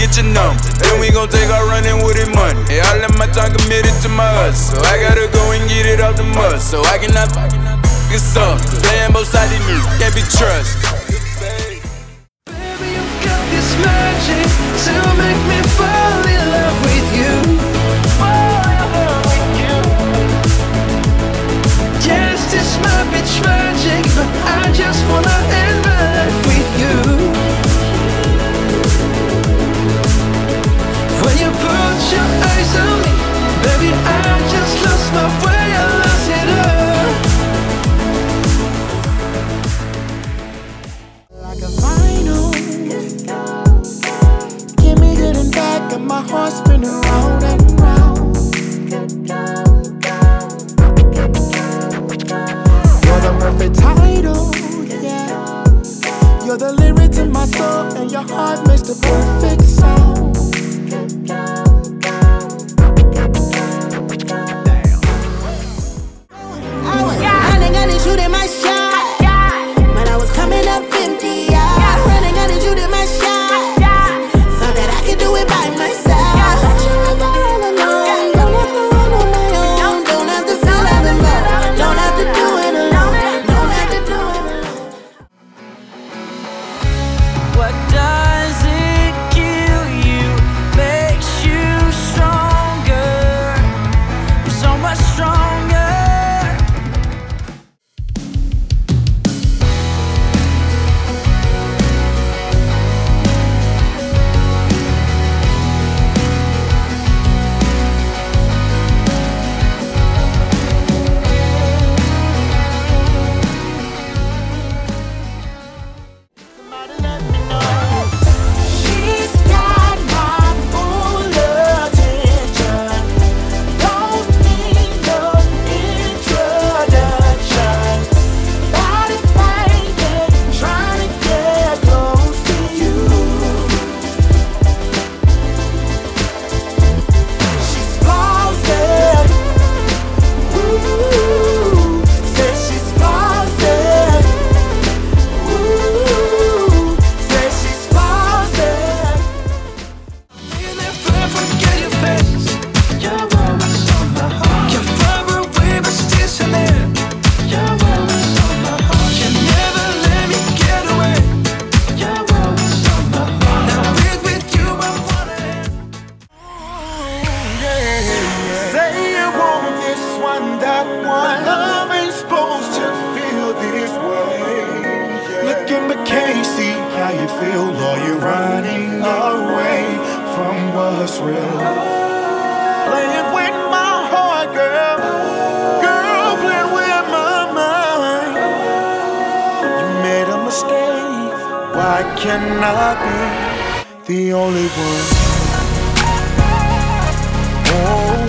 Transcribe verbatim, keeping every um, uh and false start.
get your number. Then we gon' take our running with it money. Yeah, I left my time committed to my hustle. So I gotta go and get it off the mud. So I cannot fuck this up. Playing both sides of me, can't be trusted. Baby, you've got this magic to make me fall in love with you. Fall in love with you. Yes, this might be tragic, but I just wanna end my life with you. When you put your eyes on me, baby, I just lost my way, I lost it all. Like a vinyl, give me good and bad, got my heart spinning round and round. You're the perfect title, yeah. You're the lyrics in my soul, and your heart makes the perfect sound. Running, got it, shooting my shot. But I was coming up empty, yeah. Running, got it, shooting my shot. Thought that I could do it by myself. But you were all alone. Don't have to run on my own. Don't have to feel like alone. Don't have to do it alone. Don't have to do it alone. What does it kill you? Makes you stronger. So much stronger. She's got my full attention. Don't need no introduction. Body banging, trying to get close to you. She's flossing, ooh, says she's flossing, ooh, says she's flossing. In that far forget your face. You're always on my heart. You're far away, but still so near. You're always on my heart. You never let me get away. You're always on my heart. Now with with you, I wanna end. Say you want this one, that one. Love ain't supposed to feel this way. Look in the case, see how you feel, or you're running away from what's real. Playing with my heart, girl. Girl, playing with my mind. You made a mistake. Why can't I be the only one? Oh.